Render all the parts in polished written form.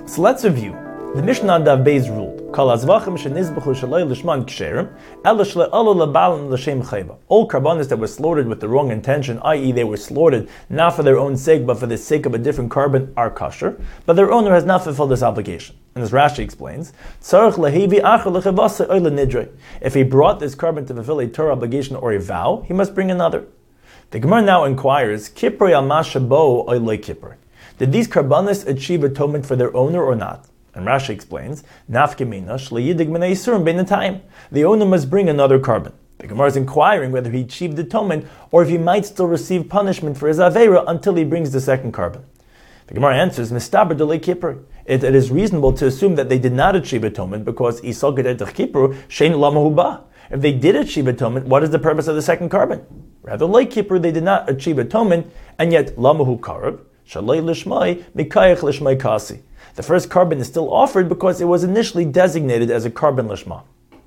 So let's review. The Mishnah on Dav Beis ruled, Kol hazvachim shenizbachu shaloi lishman ksherim, ela shle'olu lebalim l'shem chayva. All karbanos that were slaughtered with the wrong intention, i.e. they were slaughtered not for their own sake, but for the sake of a different carbon, are kosher, but their owner has not fulfilled this obligation. And as Rashi explains, tzarich lehevi acher lechevasa oile nidrei. If he brought this carbon to fulfill a Torah obligation or a vow, he must bring another. The Gemara now inquires, Kippur al mashabo oile kippur. Did these karbanos achieve atonement for their owner or not? And Rashi explains, Nafkemina shleyidig minei yisurim beinatayim. The owner must bring another carbon. The Gemara is inquiring whether he achieved atonement or if he might still receive punishment for his aveira until he brings the second carbon. The Gemara answers, Mistaber delei kippur. It is reasonable to assume that they did not achieve atonement because isal gedetach kippur shein lamahu ba. If they did achieve atonement, what is the purpose of the second carbon? Rather, like kippur, they did not achieve atonement, and yet lamahu karab shalei lishmai mikayach lishmai kasi. The first carbon is still offered because it was initially designated as a carbon lishma.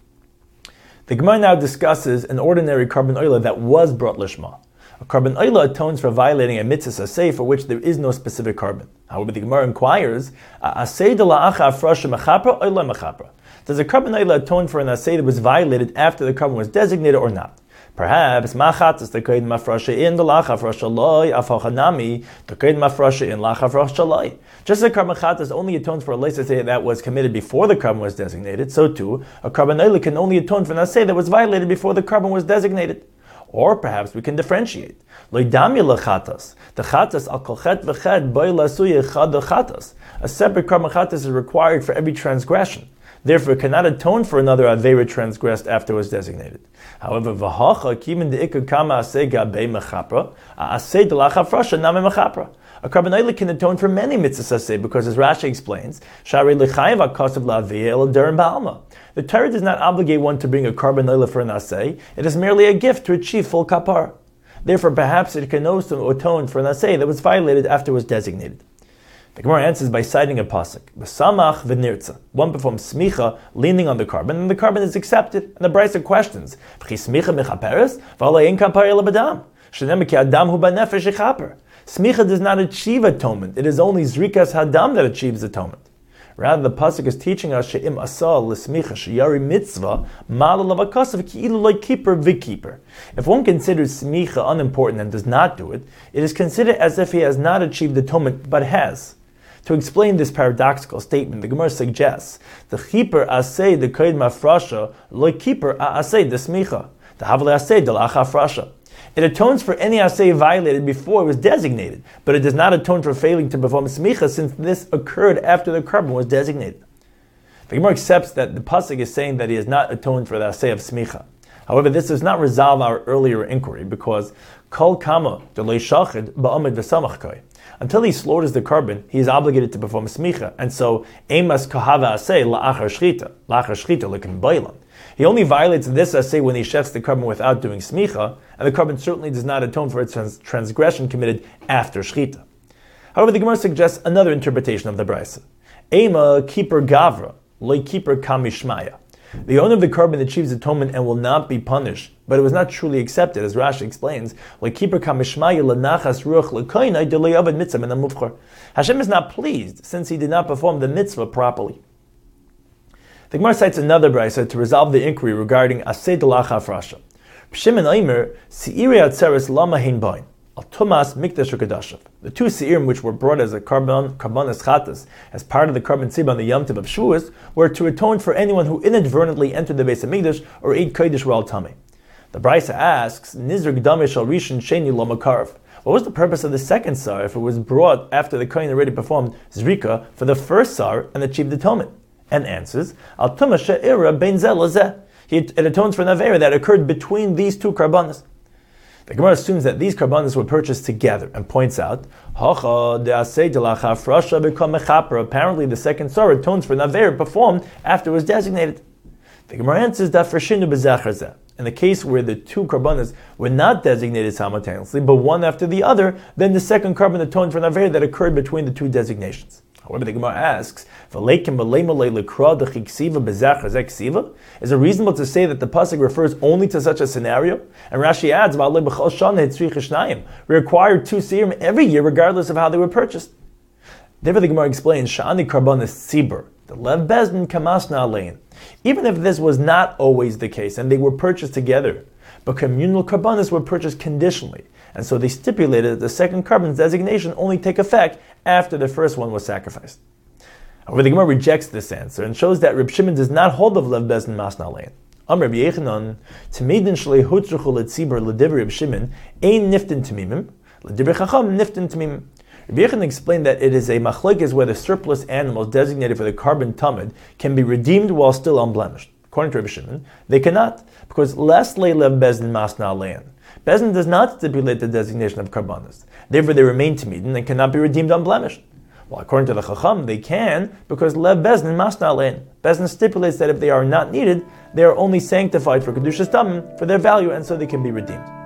The Gemara now discusses an ordinary carbon oila that was brought lishma. A carbon oila atones for violating a mitzvah aseh for which there is no specific carbon. However, the Gemara inquires, aseh de la'acha afrasha mechapra oila mechapra. Does a carbon oila atone for an aseh that was violated after the carbon was designated or not? Perhaps machatas the kaid mafrasha in the lacha frasha loy afachanami the kaid mafrasha in lacha frasha loy. Just as a carbon chatas only atones for a leisaseh that was committed before the carbon was designated, so too a carbon oila can only atone for an aseh that was violated before the carbon was designated. Or perhaps we can differentiate. Loy dami lechatas the chatas al kolchet v'ched boy lasuye chad chatas. A separate carbon chatas is required for every transgression. Therefore, it cannot atone for another aveira transgressed after it was designated. However, v'hacha kimin deikar kama aseh gabei mechapra, aseh delacha frasha name mechapra. A carbon oila can atone for many mitzvahs aseh because, as Rashi explains, shari lechayev akasav la'avei el derim ba'alma. The Torah does not obligate one to bring a carbon oila for an aseh. It is merely a gift to achieve full kapara. Therefore, perhaps it can also atone for an aseh that was violated after it was designated. The Gemara answers by citing a pasuk. B'samach v'nirtza. One performs smicha, leaning on the carbon, and the carbon is accepted. And the Brisa questions, V'chi smicha mechaperes, v'alei ein kapar ela b'dam. Shenem ki adam hu b'nefesh yechaper. Smicha does not achieve atonement. It is only zrikas hadam that achieves atonement. Rather, the pasuk is teaching us she'im asal l'smicha sheyari mitzvah ma'ala lavakasav ki'ilu loy kippur v'kippur. If one considers smicha unimportant and does not do it, it is considered as if he has not achieved atonement but has. To explain this paradoxical statement, the Gemara suggests the chipur asay the kaid mafrasha loy kippur asay the smicha the havle asay the lacha frasha. It atones for any asay violated before it was designated, but it does not atone for failing to perform smicha since this occurred after the carbon was designated. The Gemara accepts that the pasuk is saying that he has not atoned for the asay of smicha. However, this does not resolve our earlier inquiry because kol kama delei shachid ba'amid v'samach kai. Until he slaughters the carbon, he is obligated to perform smicha, and so emas kahava asay la'achar shchita lekin bailan. He only violates this asay when he shechs the carbon without doing smicha, and the carbon certainly does not atone for its transgression committed after shchita. However, the Gemara suggests another interpretation of the brisa. Ema kippur gavra loy kippur kamishmaya. The owner of the carbon achieves atonement and will not be punished, but it was not truly accepted, as Rashi explains. Hashem is not pleased since he did not perform the mitzvah properly. The Gemara cites another brisa to resolve the inquiry regarding aseh delacha frasha. Shimon Aimer seiri atzeres lama hein bain al tumas mikdash ukadashav. The two seirim which were brought as a karbanos chatas as part of the carbon tzibah on the Yom Tov of Shavuos were to atone for anyone who inadvertently entered the Beis Hamikdash or ate kodesh ra'al tameh. The Brisa asks, Nizr g'damesh al rishon sheni lo makarv. What was the purpose of the second sar if it was brought after the kohen already performed zrika for the first sar and achieved atonement? And answers, al tuma she'ira bein zeh lazeh. It atones for an avera that occurred between these two karbanos. The Gemara assumes that these karbanos were purchased together and points out, apparently the second sar atones for an avera performed after it was designated. The Gemara answers that in the case where the two karbanos were not designated simultaneously, but one after the other, then the second carbon atoned for an avera that occurred between the two designations. However, the Gemara asks, is it reasonable to say that the pasuk refers only to such a scenario? And Rashi adds, we require two seirim every year regardless of how they were purchased. Therefore, the Gemara explains, Sha'ani karbanis tzibur, the lev bezdin kamasna alein. Even if this was not always the case, and they were purchased together, but communal karbanis were purchased conditionally, and so they stipulated that the second carbon's designation only take effect after the first one was sacrificed. However, the Gemara rejects this answer and shows that Reb Shimon does not hold of lev bezdin masna alein. Amr Rabbi Yechanan, Tamidin shlei hutzruchu letzibur l'divrei Reb Shimon ein niftin tamimim, l'divrei chacham niftin tamimim. Rabbi Yechanan explained that it is a machlekes where the surplus animals designated for the carbon tamid can be redeemed while still unblemished. According to Rabbi Shimon, they cannot, because les le'lev bezdin masna alein. Bezdin does not stipulate the designation of karbanos. Therefore, they remain tamidin and cannot be redeemed unblemished. Well, according to the Chacham, they can, because lev bezdin masna alein. Bezdin stipulates that if they are not needed, they are only sanctified for kedushas tamim, for their value, and so they can be redeemed.